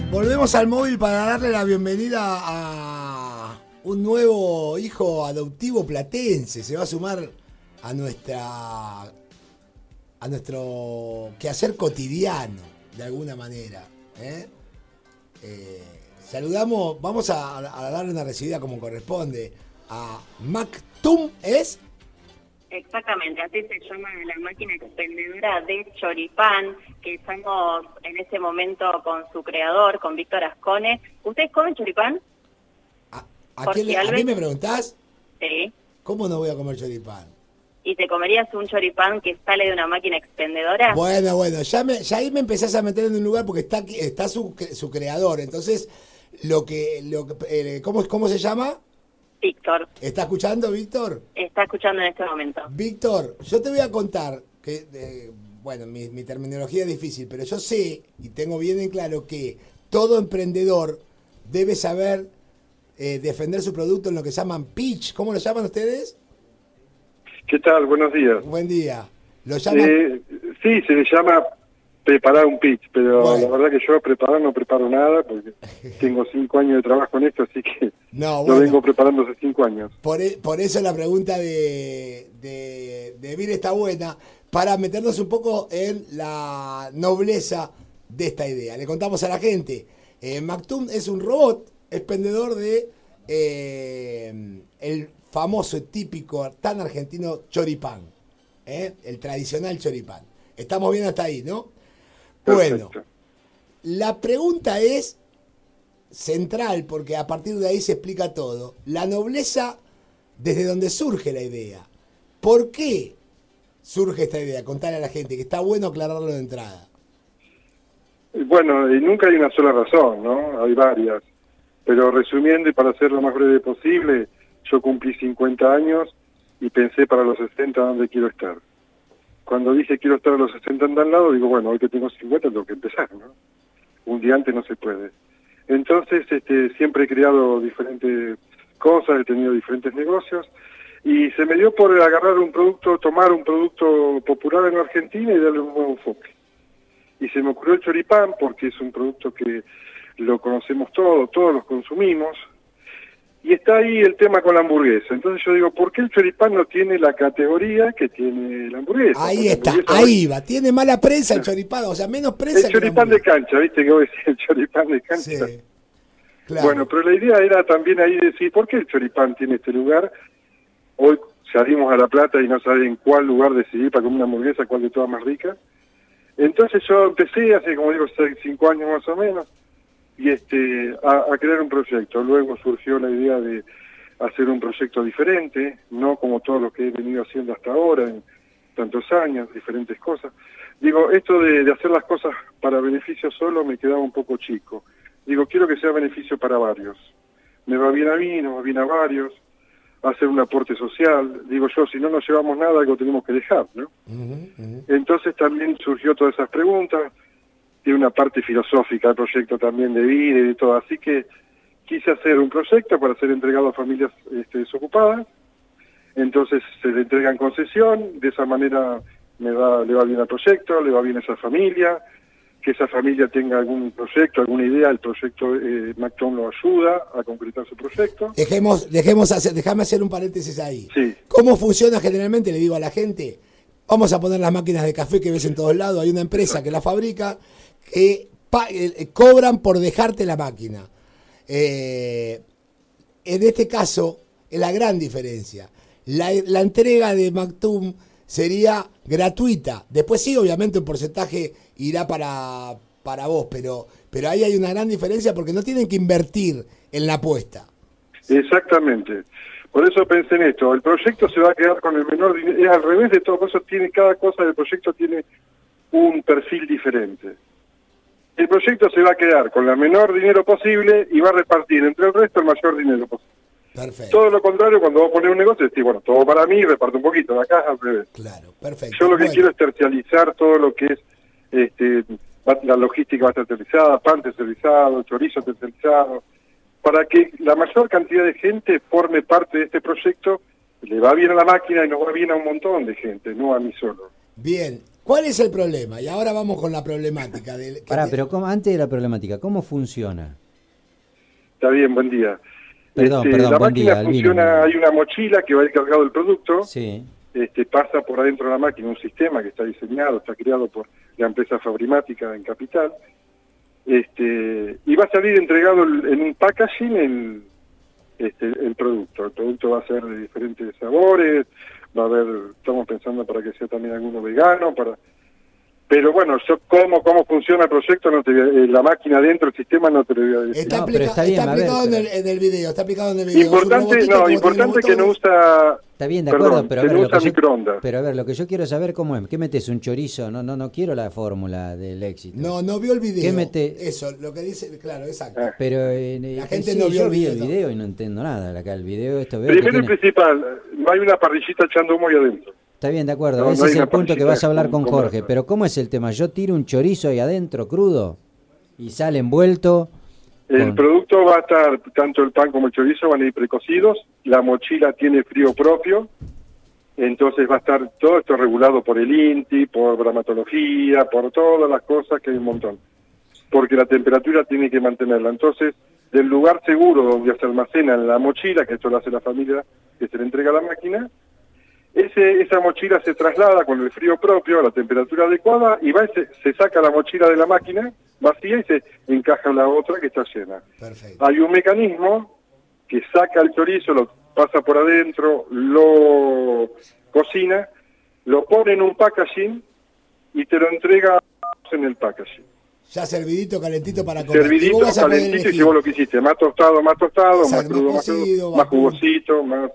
Volvemos al móvil para darle la bienvenida a un nuevo hijo adoptivo platense. Se va a sumar a nuestro quehacer cotidiano, de alguna manera. Saludamos, vamos a darle una recibida como corresponde a Mactum, ¿es? Exactamente, así se llama la máquina expendedora de choripán, que estamos en este momento con su creador, con Víctor Ascone. ¿Ustedes comen choripán? ¿A mí me preguntás? Sí. ¿Cómo no voy a comer choripán? ¿Y te comerías un choripán que sale de una máquina expendedora? Bueno, ya ahí me empezás a meter en un lugar porque está su creador. Entonces, ¿cómo se llama? Víctor. ¿Está escuchando, Víctor? Está escuchando en este momento. Víctor, yo te voy a contar que, mi terminología es difícil, pero yo sé y tengo bien en claro que todo emprendedor debe saber defender su producto en lo que llaman pitch. ¿Cómo lo llaman ustedes? ¿Qué tal? Buenos días. Buen día. ¿Lo llaman? Sí, se le llama preparar un pitch, pero la verdad que yo no preparo nada, porque tengo 5 años de trabajo en esto, así que lo vengo preparando hace 5 años. Por eso la pregunta de Vir está buena, para meternos un poco en la nobleza de esta idea. Le contamos a la gente, Mactum es un robot expendedor de el famoso, típico, tan argentino choripán, el tradicional choripán. Estamos bien hasta ahí, ¿no? Perfecto. Bueno, la pregunta es central, porque a partir de ahí se explica todo. La nobleza, desde donde surge la idea. ¿Por qué surge esta idea? Contarle a la gente, que está bueno aclararlo de entrada. Bueno, y nunca hay una sola razón, ¿no? Hay varias. Pero resumiendo y para ser lo más breve posible, yo cumplí 50 años y pensé para los 60 dónde quiero estar. Cuando dije quiero estar a los 60 en tal lado, digo, bueno, hoy que tengo 50 tengo que empezar, ¿no? Un día antes no se puede. Entonces, siempre he creado diferentes cosas, he tenido diferentes negocios, y se me dio por tomar un producto popular en Argentina y darle un nuevo enfoque. Y se me ocurrió el choripán, porque es un producto que lo conocemos todos los consumimos, y está ahí el tema con la hamburguesa. Entonces yo digo, ¿por qué el choripán no tiene la categoría que tiene la hamburguesa? Ahí está, ahí va. Tiene mala prensa el choripán, o sea, menos prensa. El choripán de cancha, ¿viste? Que vos decís, el choripán de cancha. Sí, claro. Bueno, pero la idea era también ahí decir, ¿por qué el choripán tiene este lugar? Hoy salimos a La Plata y no saben cuál lugar decidir para comer una hamburguesa, cuál de todas más rica. Entonces yo empecé hace, como digo, 5 años más o menos, y a crear un proyecto. Luego surgió la idea de hacer un proyecto diferente, no como todo lo que he venido haciendo hasta ahora, en tantos años, diferentes cosas. Digo, esto de hacer las cosas para beneficio solo me quedaba un poco chico. Digo, quiero que sea beneficio para varios. Me va bien a mí, nos va bien a varios, hacer un aporte social. Digo yo, si no nos llevamos nada, algo tenemos que dejar, ¿no? Entonces también surgió todas esas preguntas. Tiene una parte filosófica el proyecto también de vida y de todo, así que quise hacer un proyecto para ser entregado a familias desocupadas. Entonces se le entrega en concesión, de esa manera le va bien al proyecto, le va bien a esa familia, que esa familia tenga algún proyecto, alguna idea, el proyecto Mactum lo ayuda a concretar su proyecto. Déjame hacer un paréntesis ahí. Sí. ¿Cómo funciona generalmente? Le digo a la gente, vamos a poner las máquinas de café que ves en todos lados, hay una empresa que la fabrica, que cobran por dejarte la máquina. En este caso, es la gran diferencia. La entrega de Mactum sería gratuita. Después sí, obviamente un porcentaje irá para vos, pero ahí hay una gran diferencia porque no tienen que invertir en la apuesta. Exactamente. Por eso pensé en esto. El proyecto se va a quedar con el menor dinero. Es al revés de todo. Por eso cada cosa del proyecto tiene un perfil diferente. El proyecto se va a quedar con el menor dinero posible y va a repartir entre el resto el mayor dinero posible. Perfecto. Todo lo contrario, cuando vos ponés un negocio, decís, bueno, todo para mí, reparto un poquito. Acá es al revés. Claro, perfecto. Yo lo que quiero es tercializar todo lo que es la logística va a estar tercializada, pan terciarizado, chorizo terciarizado, para que la mayor cantidad de gente forme parte de este proyecto. Le va bien a la máquina y nos va bien a un montón de gente, no a mí solo. Bien. ¿Cuál es el problema? Y ahora vamos con la problemática. Pero antes de la problemática, ¿cómo funciona? Está bien, buen día. Perdón, la buen máquina día, funciona, hay una mochila que va a ir cargado el producto, sí. Pasa por adentro de la máquina un sistema que está diseñado, está creado por la empresa Fabrimática en Capital, y va a salir entregado en un packaging el producto. El producto va a ser de diferentes sabores, va a haber, estamos pensando para que sea también alguno vegano, pero bueno, yo cómo funciona el proyecto, la máquina adentro, el sistema no te lo voy a decir. Está aplicado en el video, está aplicado en el video. Importante que no usa... Está bien, de acuerdo, pero a ver, lo que yo quiero saber cómo es. ¿Qué metes? ¿Un chorizo? No quiero la fórmula del éxito. No vio el video. ¿Qué mete? Eso, lo que dice, claro, exacto. Pero la gente no vio yo vi el video y no entiendo nada. Acá el video Primero y principal, no hay una parrillita echando humo ahí adentro. Está bien, de acuerdo. Ese es el punto que vas a hablar con Jorge. Pero ¿cómo es el tema? Yo tiro un chorizo ahí adentro crudo y sale envuelto. El producto va a estar, tanto el pan como el chorizo van a ir precocidos, la mochila tiene frío propio, entonces va a estar todo esto regulado por el INTI, por bromatología, por todas las cosas que hay un montón, porque la temperatura tiene que mantenerla. Entonces, del lugar seguro donde se almacena en la mochila, que esto lo hace la familia que se le entrega a la máquina, esa mochila se traslada con el frío propio a la temperatura adecuada y se saca la mochila de la máquina vacía y se encaja en la otra que está llena. Perfecto. Hay un mecanismo que saca el chorizo, lo pasa por adentro, lo cocina, lo pone en un packaging y te lo entrega en el packaging. Ya servidito, calentito para comer. Servidito, calentito, y si vos lo quisiste, más tostado, más crudo, más jugosito, más...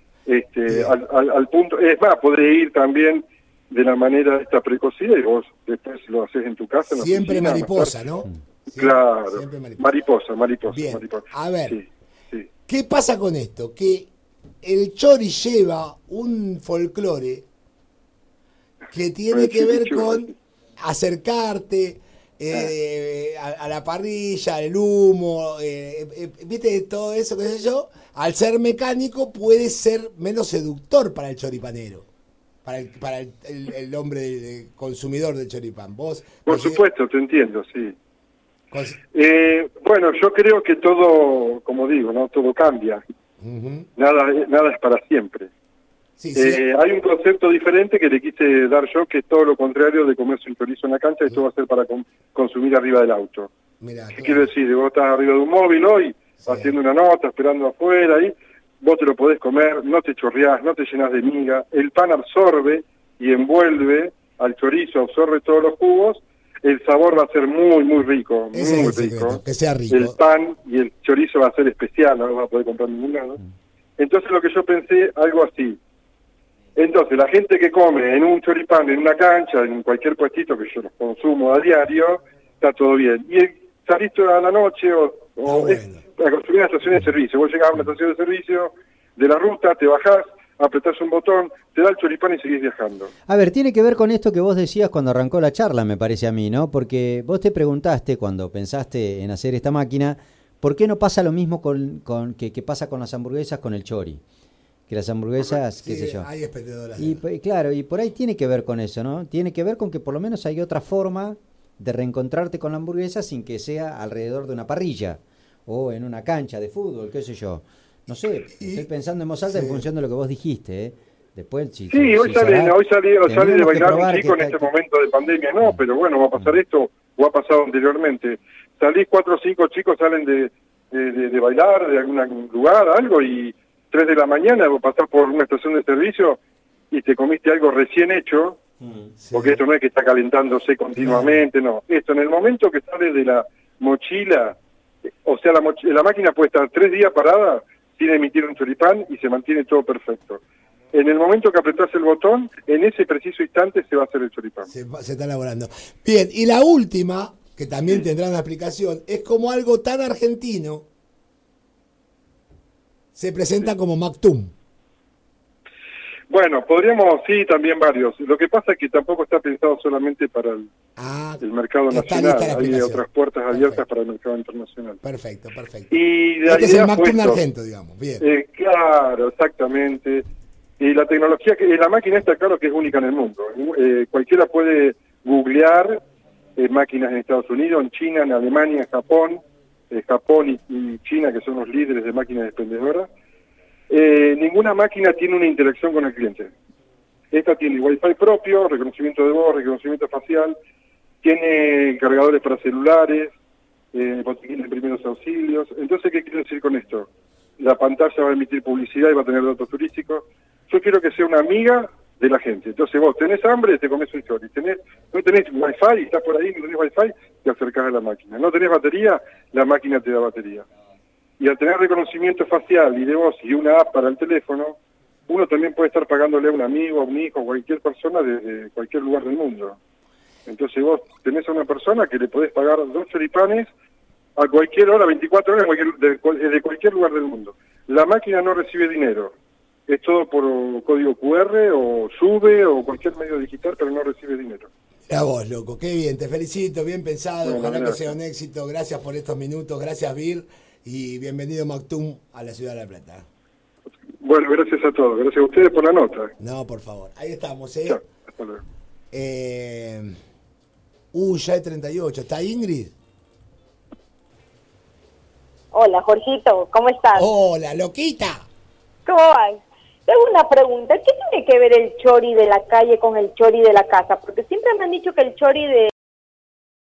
al punto, es más, podés ir también de la manera esta precocida y vos después lo haces en tu casa. Siempre mariposa, ¿no? Claro, siempre mariposa. Bien. A ver, sí. ¿Qué pasa con esto? Que el chori lleva un folclore que tiene que ver con acercarte a la parrilla, el humo, viste, todo eso, qué sé yo. Al ser mecánico puede ser menos seductor para el choripanero, para el hombre consumidor del choripán. ¿Vos? Por supuesto, te entiendo, sí. Bueno, yo creo que todo, como digo, no todo cambia. Uh-huh. Nada es para siempre. Sí. Hay un concepto diferente que le quise dar yo, que es todo lo contrario de comerse un chorizo en la cancha, esto va a ser para consumir arriba del auto. Mirá, ¿Qué quiero decir? Vos estás arriba de un móvil hoy, haciendo una nota, esperando afuera, ahí vos te lo podés comer, no te chorreás, no te llenás de miga, el pan absorbe y envuelve al chorizo, absorbe todos los jugos, el sabor va a ser muy, muy rico, ese muy es el rico. secreto, que sea rico. El pan y el chorizo va a ser especial, no lo vas a poder comprar en ningún lado. Entonces lo que yo pensé, algo así. Entonces, la gente que come en un choripán, en una cancha, en cualquier puestito que yo los consumo a diario, está todo bien. Y saliste a la noche a construir una estación de servicio. Vos llegás a una estación de servicio de la ruta, te bajás, apretás un botón, te da el choripán y seguís viajando. A ver, tiene que ver con esto que vos decías cuando arrancó la charla, me parece a mí, ¿no? Porque vos te preguntaste, cuando pensaste en hacer esta máquina, ¿por qué no pasa lo mismo que pasa con las hamburguesas con el chori? Que las hamburguesas, qué sé yo. Hay expendedoras. Y claro, y por ahí tiene que ver con eso, ¿no? Tiene que ver con que por lo menos hay otra forma de reencontrarte con la hamburguesa sin que sea alrededor de una parrilla o en una cancha de fútbol, qué sé yo. No sé, estoy pensando en voz alta en función de lo que vos dijiste, ¿eh? Después, hoy salí de bailar un chico en este momento de pandemia, pero bueno, va a pasar esto, o ha pasado anteriormente. Salís 4 o 5 chicos, salen de bailar de algún lugar, algo, y 3 de la mañana vos pasás por una estación de servicio y te comiste algo recién hecho, porque esto no es que está calentándose continuamente, no. Esto en el momento que sale de la mochila, o sea, la máquina puede estar 3 días parada sin emitir un choripán y se mantiene todo perfecto. En el momento que apretás el botón, en ese preciso instante se va a hacer el choripán. Se está elaborando. Bien, y la última, que también tendrá una explicación, es como algo tan argentino, se presenta como Mactum. Bueno, podríamos, también varios. Lo que pasa es que tampoco está pensado solamente para el mercado nacional. Hay otras puertas abiertas para el mercado internacional. Perfecto. Y este es el Mactum argento, digamos. Bien. Claro, exactamente. Y la tecnología, la máquina está claro que es única en el mundo. Cualquiera puede googlear máquinas en Estados Unidos, en China, en Alemania, en Japón. Japón y China, que son los líderes de máquinas expendedoras. Ninguna máquina tiene una interacción con el cliente. Esta tiene Wi-Fi propio, reconocimiento de voz, reconocimiento facial, tiene cargadores para celulares, botiquines de primeros auxilios. Entonces, ¿qué quiero decir con esto? La pantalla va a emitir publicidad y va a tener datos turísticos. Yo quiero que sea una amiga de la gente. Entonces vos tenés hambre, te comes un chori. No tenés Wi-Fi, estás por ahí, no tenés Wi-Fi, te acercás a la máquina. No tenés batería, la máquina te da batería. Y al tener reconocimiento facial y de voz y una app para el teléfono, uno también puede estar pagándole a un amigo, a un hijo, a cualquier persona de cualquier lugar del mundo. Entonces vos tenés a una persona que le podés pagar 2 choripanes a cualquier hora, 24 horas, de cualquier lugar del mundo. La máquina no recibe dinero. Es todo por código QR o sube o cualquier medio digital, pero no recibe dinero. A vos, loco, qué bien, te felicito, bien pensado, Bueno, ojalá gracias. que sea un éxito, gracias por estos minutos, gracias Vir, y bienvenido Mactum a la Ciudad de La Plata. Bueno, gracias a todos. Gracias a ustedes por la nota. No, por favor, ahí estamos, Chao, hasta luego. Ya hay 38, ¿está Ingrid? Hola, Jorgito, ¿cómo estás? Hola, loquita. ¿Cómo vas? Tengo una pregunta. ¿Qué tiene que ver el chori de la calle con el chori de la casa? Porque siempre me han dicho que el chori de